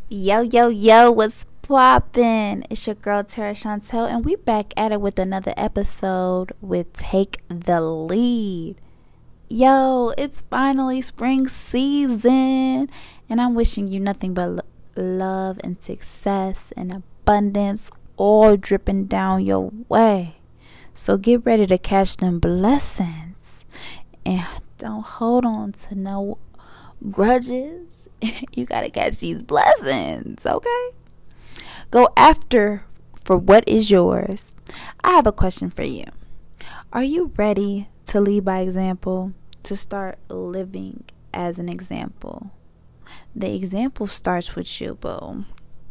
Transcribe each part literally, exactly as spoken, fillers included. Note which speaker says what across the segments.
Speaker 1: Yo, yo, yo, what's poppin'? It's your girl Tara Chantel, and we back at it with another episode with Take the Lead. Yo, it's finally spring season, and I'm wishing you nothing but lo- love and success and abundance all dripping down your way. So get ready to catch them blessings, and don't hold on to no grudges. You gotta catch these blessings, okay? Go after for what is yours. I have a question for you. Are you ready to lead by example? To start living as an example? The example starts with you, boo.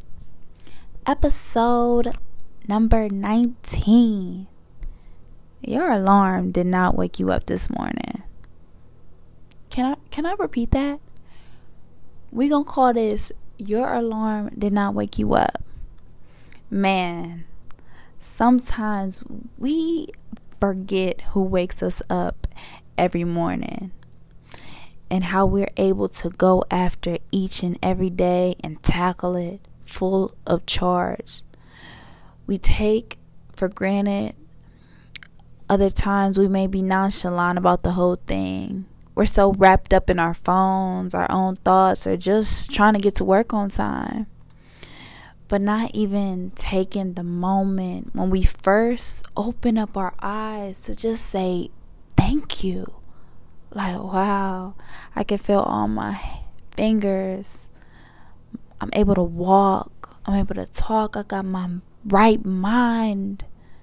Speaker 1: Episode number nineteen. Your alarm did not wake you up this morning. Can I can I repeat that? We gonna call this your alarm did not wake you up. Man, sometimes we forget who wakes us up every morning and how we're able to go after each and every day and tackle it full of charge. We take for granted. Other times we may be nonchalant about the whole thing. We're so wrapped up in our phones, our own thoughts, or just trying to get to work on time. But not even taking the moment when we first open up our eyes to just say thank you. Like, wow, I can feel all my fingers. I'm able to walk. I'm able to talk. I got my right mind.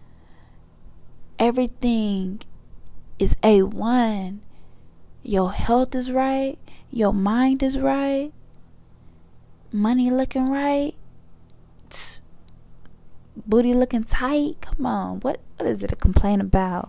Speaker 1: Everything is A one. Your health is right. Your mind is right. Money looking right. Booty looking tight. Come on. What, what is it to complain about?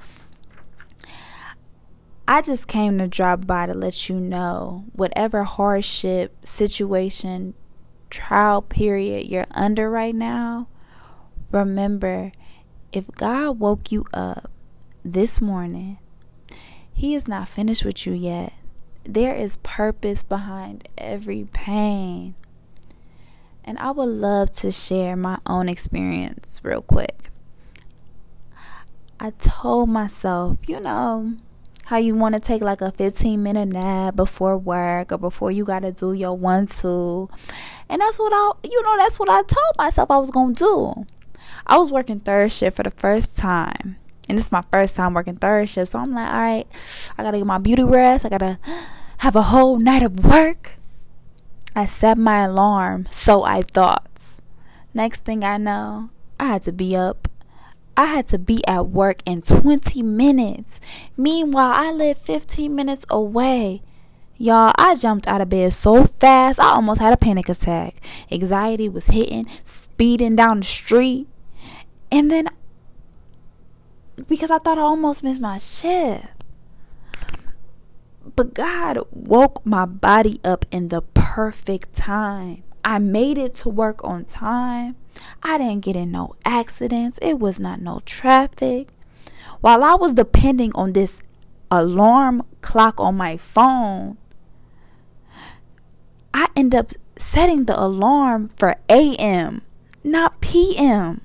Speaker 1: I just came to drop by to let you know whatever hardship, situation, trial period you're under right now, remember, if God woke you up this morning, He is not finished with you yet. There is purpose behind every pain. And I would love to share my own experience real quick. I told myself, you know, how you want to take like a fifteen minute nap before work or before you got to do your one, two. And that's what I, you know, that's what I told myself I was going to do. I was working third shift for the first time. And this is my first time working third shift. So I'm like, all right, I got to get my beauty rest. I got to have a whole night of work. I set my alarm, so I thought. Next thing I know, I had to be up. I had to be at work in twenty minutes. Meanwhile, I live fifteen minutes away. Y'all, I jumped out of bed so fast, I almost had a panic attack. Anxiety was hitting, speeding down the street. And then, because I thought I almost missed my shift. But God woke my body up in the perfect time. I made it to work on time. I didn't get in no accidents. It was not no traffic. While I was depending on this alarm clock on my phone, I end up setting the alarm for A M, not P M.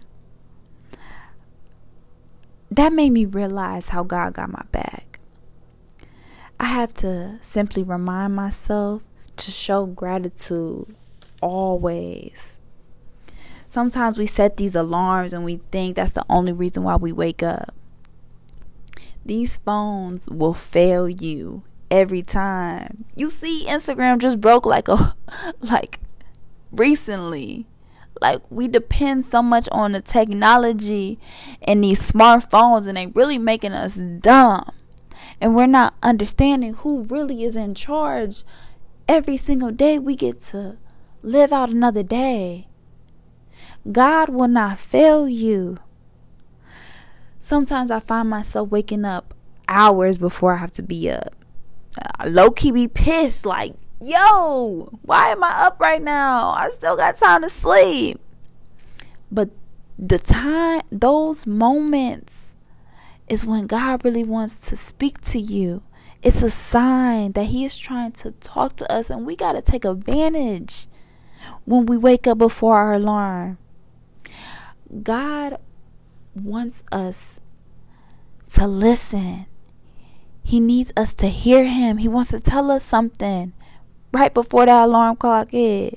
Speaker 1: That made me realize how God got my back. I have to simply remind myself to show gratitude always. Sometimes we set these alarms and we think that's the only reason why we wake up. These phones will fail you every time. You see, Instagram just broke like a like recently. Like, we depend so much on the technology and these smartphones, and they really making us dumb. And we're not understanding who really is in charge. Every single day we get to live out another day. God will not fail you. Sometimes I find myself waking up hours before I have to be up. I low-key be pissed, like, yo, why am I up right now? I still got time to sleep. But the time, those moments is when God really wants to speak to you. It's a sign that He is trying to talk to us, and we got to take advantage. when we wake up before our alarm. God wants us to listen. He needs us to hear him. He wants to tell us something right before that alarm clock hit.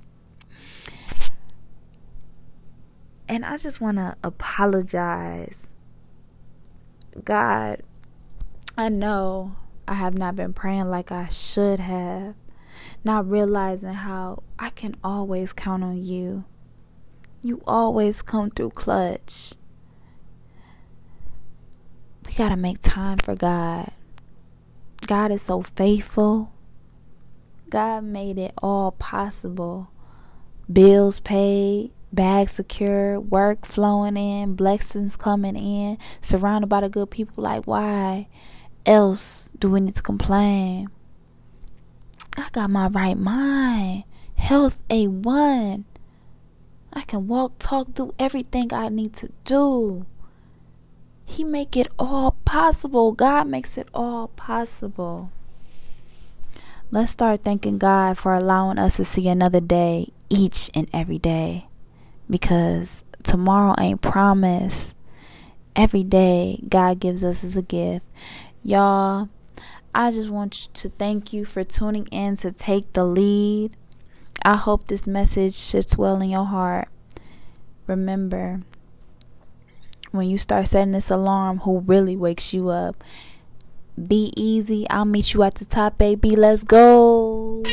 Speaker 1: And I just want to apologize. God, I know I have not been praying like I should have. Not realizing how I can always count on you. You always come through clutch. We gotta make time for God. God is so faithful. God made it all possible. Bills paid, bags secured, work flowing in, blessings coming in, surrounded by the good people. Like, why else do we need to complain? I got my right mind. Health A one. I can walk, talk, do everything I need to do. He make it all possible. God makes it all possible. Let's start thanking God for allowing us to see another day each and every day. Because tomorrow ain't promised. Every day God gives us as a gift. Y'all, I just want to thank you for tuning in to Take the Lead. I hope this message sits well in your heart. Remember, when you start setting this alarm, who really wakes you up? Be easy. I'll meet you at the top, baby. Let's go.